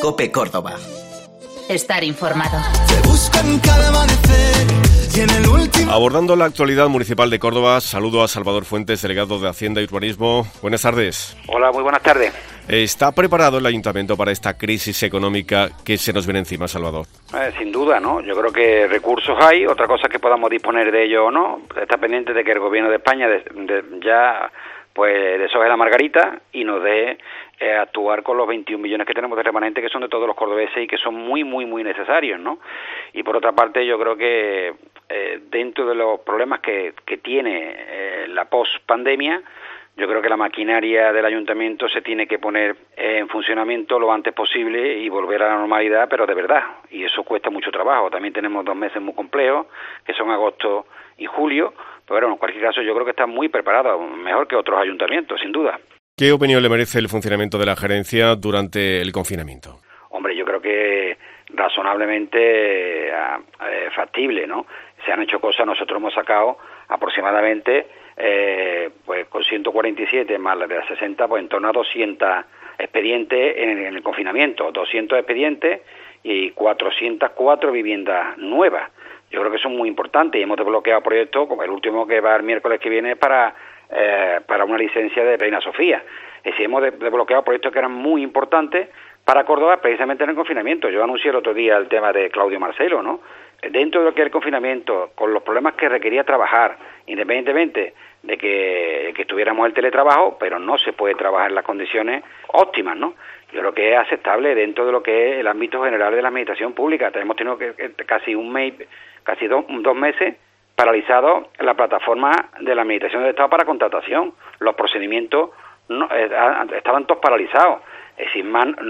COPE Córdoba. Estar informado. Abordando la actualidad municipal de Córdoba, saludo a Salvador Fuentes, delegado de Hacienda y Urbanismo. Buenas tardes. Hola, muy buenas tardes. ¿Está preparado el Ayuntamiento para esta crisis económica que se nos viene encima, Salvador? Sin duda, ¿no? Yo creo que recursos hay, otra cosa es que podamos disponer de ellos o no. Está pendiente de que el Gobierno de España ya pues deshoje la margarita y nos dé actuar con los 21 millones que tenemos de remanente, que son de todos los cordobeses y que son muy, muy, muy necesarios, ¿no? Y por otra parte, yo creo que dentro de los problemas que tiene la post-pandemia, yo creo que la maquinaria del ayuntamiento se tiene que poner en funcionamiento lo antes posible y volver a la normalidad, pero de verdad, y eso cuesta mucho trabajo. También tenemos 2 meses muy complejos, que son agosto y julio, pero bueno, en cualquier caso yo creo que está muy preparado, mejor que otros ayuntamientos, sin duda. ¿Qué opinión le merece el funcionamiento de la gerencia durante el confinamiento? Hombre, yo creo que razonablemente factible, ¿no? Se han hecho cosas, nosotros hemos sacado aproximadamente pues con 147 más las de las 60, pues en torno a 200 expedientes en el confinamiento, 200 expedientes y 404 viviendas nuevas. Yo creo que eso es muy importante y hemos desbloqueado proyectos, como el último que va el miércoles que viene para una licencia de Reina Sofía. Es decir, hemos desbloqueado proyectos que eran muy importantes para Córdoba precisamente en el confinamiento. Yo anuncié el otro día el tema de Claudio Marcelo, ¿no? Dentro de lo que es el confinamiento, con los problemas que requería trabajar, independientemente de que tuviéramos el teletrabajo, pero no se puede trabajar en las condiciones óptimas, ¿no? Yo creo que es aceptable dentro de lo que es el ámbito general de la administración pública. Hemos tenido casi dos meses paralizado la plataforma de la Administración del Estado para contratación. Los procedimientos estaban todos paralizados. Es decir,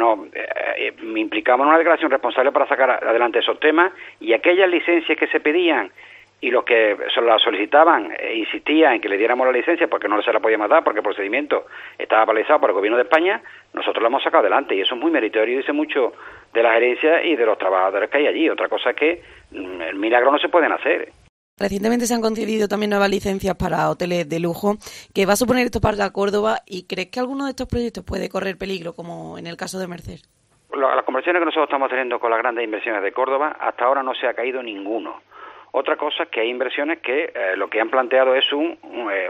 me implicamos en una declaración responsable para sacar adelante esos temas y aquellas licencias que se pedían y los que se las solicitaban insistían en que le diéramos la licencia porque no se la podíamos dar porque el procedimiento estaba paralizado por el Gobierno de España, nosotros lo hemos sacado adelante y eso es muy meritorio y dice mucho de la gerencia y de los trabajadores que hay allí. Otra cosa es que el milagro no se pueden hacer. Recientemente se han concedido también nuevas licencias para hoteles de lujo. ¿Qué va a suponer esto para Córdoba? ¿Y crees que alguno de estos proyectos puede correr peligro, como en el caso de Merced? Las conversaciones que nosotros estamos teniendo con las grandes inversiones de Córdoba, hasta ahora no se ha caído ninguno. Otra cosa es que hay inversiones que lo que han planteado es un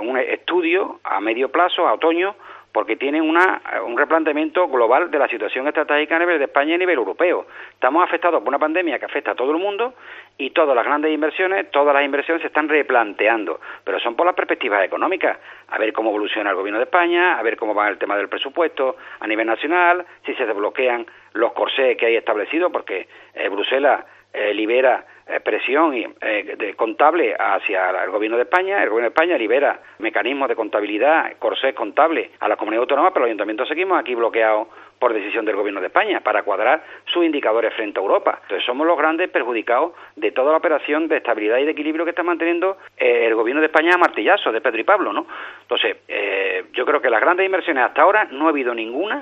estudio a medio plazo, a otoño, porque tienen un replanteamiento global de la situación estratégica a nivel de España y a nivel europeo. Estamos afectados por una pandemia que afecta a todo el mundo y todas las grandes inversiones, todas las inversiones se están replanteando, pero son por las perspectivas económicas, a ver cómo evoluciona el Gobierno de España, a ver cómo va el tema del presupuesto a nivel nacional, si se desbloquean los corsés que hay establecidos, porque Bruselas libera presión contable hacia el Gobierno de España, el Gobierno de España libera mecanismos de contabilidad, corsés contable a la comunidad autónoma, pero los ayuntamientos seguimos aquí bloqueados por decisión del Gobierno de España para cuadrar sus indicadores frente a Europa. Entonces somos los grandes perjudicados de toda la operación de estabilidad y de equilibrio que está manteniendo el Gobierno de España a martillazos de Pedro y Pablo, ¿no? Entonces yo creo que las grandes inversiones hasta ahora no ha habido ninguna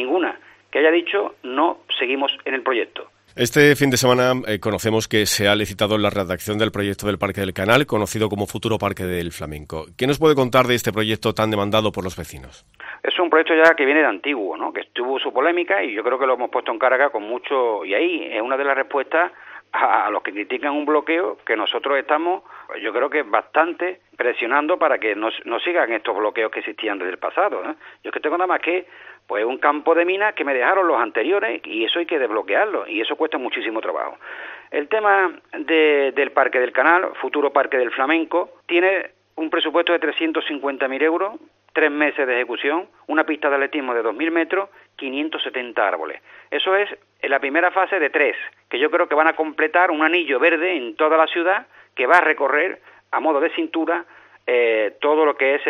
que haya dicho no seguimos en el proyecto. Este fin de semana conocemos que se ha licitado la redacción del proyecto del Parque del Canal, conocido como Futuro Parque del Flamenco. ¿Qué nos puede contar de este proyecto tan demandado por los vecinos? Es un proyecto ya que viene de antiguo, ¿no? Que tuvo su polémica y yo creo que lo hemos puesto en carga con mucho... Y ahí es una de las respuestas a los que critican un bloqueo que nosotros estamos, yo creo que bastante presionando para que no sigan estos bloqueos que existían desde el pasado, ¿no? Yo es que tengo nada más que pues un campo de minas que me dejaron los anteriores y eso hay que desbloquearlo y eso cuesta muchísimo trabajo. El tema del Parque del Canal, Futuro Parque del Flamenco, tiene un presupuesto de 350.000 euros, 3 meses de ejecución, una pista de atletismo de 2.000 metros, 570 árboles. Eso es en la primera fase de 3, que yo creo que van a completar un anillo verde en toda la ciudad que va a recorrer a modo de cintura todo lo que es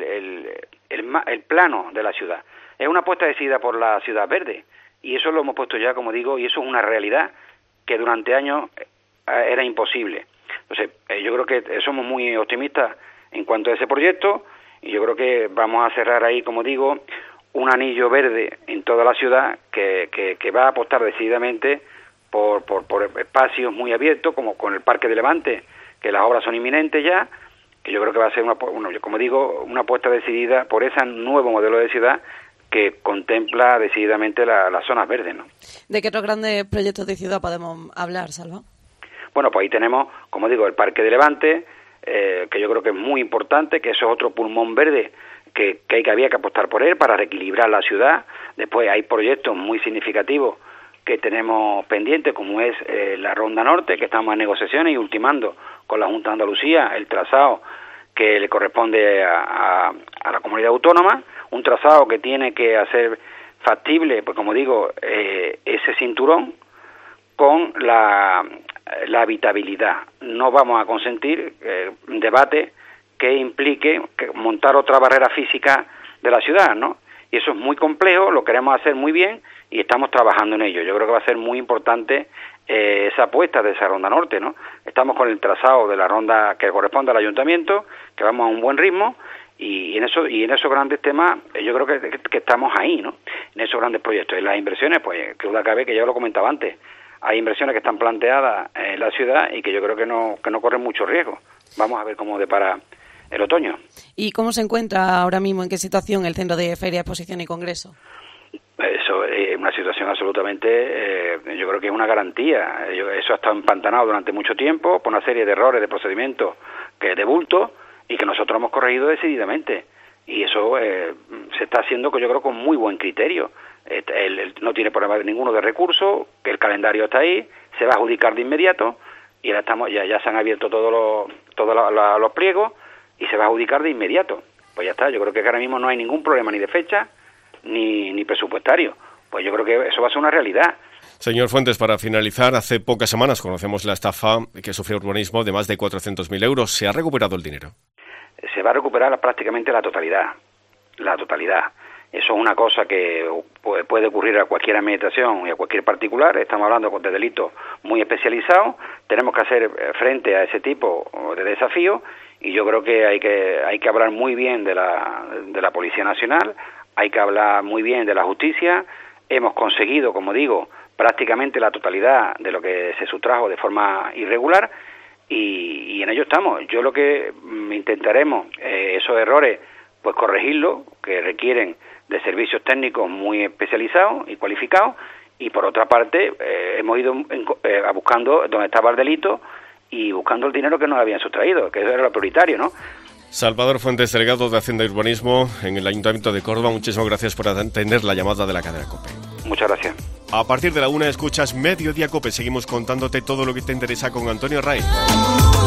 el plano de la ciudad. Es una apuesta decidida por la Ciudad Verde y eso lo hemos puesto ya, como digo, y eso es una realidad que durante años era imposible. Entonces, yo creo que somos muy optimistas en cuanto a ese proyecto y yo creo que vamos a cerrar ahí, como digo, un anillo verde en toda la ciudad que va a apostar decididamente por espacios muy abiertos, como con el Parque de Levante, que las obras son inminentes ya, que yo creo que va a ser una apuesta decidida por ese nuevo modelo de ciudad que contempla decididamente las zonas verdes, ¿no? ¿De qué otros grandes proyectos de ciudad podemos hablar, Salva? Bueno, pues ahí tenemos, como digo, el Parque de Levante, que yo creo que es muy importante, que eso es otro pulmón verde que había que apostar por él para reequilibrar la ciudad. Después hay proyectos muy significativos que tenemos pendientes, como es la Ronda Norte, que estamos en negociaciones y ultimando con la Junta de Andalucía el trazado que le corresponde a la comunidad autónoma, un trazado que tiene que hacer factible, pues como digo, ese cinturón con la habitabilidad. No vamos a consentir un debate que implique montar otra barrera física de la ciudad, ¿no? Y eso es muy complejo, lo queremos hacer muy bien y estamos trabajando en ello. Yo creo que va a ser muy importante esa apuesta de esa Ronda Norte, ¿no? Estamos con el trazado de la ronda que corresponde al ayuntamiento, que vamos a un buen ritmo, y en esos grandes temas yo creo que estamos ahí, ¿no? En esos grandes proyectos. Y las inversiones, pues, que duda cabe, que ya lo comentaba antes, hay inversiones que están planteadas en la ciudad y que yo creo que no corren mucho riesgo. Vamos a ver cómo depara el otoño. ¿Y cómo se encuentra ahora mismo, en qué situación el Centro de Feria, Exposición y Congreso? Eso es una situación absolutamente, yo creo que es una garantía. Eso ha estado empantanado durante mucho tiempo por una serie de errores, de procedimientos de bulto, y que nosotros hemos corregido decididamente. Y eso se está haciendo, yo creo, con muy buen criterio. No tiene problema ninguno de recursos, que el calendario está ahí, se va a adjudicar de inmediato, y ahora ya se han abierto todos los pliegos, y se va a adjudicar de inmediato. Pues ya está, yo creo que ahora mismo no hay ningún problema ni de fecha, ni presupuestario. Pues yo creo que eso va a ser una realidad. Señor Fuentes, para finalizar, hace pocas semanas conocemos la estafa que sufrió Urbanismo de más de 400.000 euros. ¿Se ha recuperado el dinero? Se va a recuperar prácticamente la totalidad. Eso es una cosa que puede ocurrir a cualquier administración y a cualquier particular. Estamos hablando de delitos muy especializados. Tenemos que hacer frente a ese tipo de desafíos, y yo creo que hay que hablar muy bien de la Policía Nacional, hay que hablar muy bien de la justicia. Hemos conseguido, como digo, prácticamente la totalidad de lo que se sustrajo de forma irregular, y en ello estamos. Yo lo que intentaremos, esos errores, pues corregirlos, que requieren de servicios técnicos muy especializados y cualificados, y por otra parte hemos ido buscando dónde estaba el delito y buscando el dinero que nos habían sustraído, que eso era lo prioritario, ¿no? Salvador Fuentes, delegado de Hacienda y Urbanismo en el Ayuntamiento de Córdoba, muchísimas gracias por atender la llamada de la cadena COPE. Muchas gracias. A partir de la 1 escuchas Mediodía COPE. Seguimos contándote todo lo que te interesa con Antonio Ray.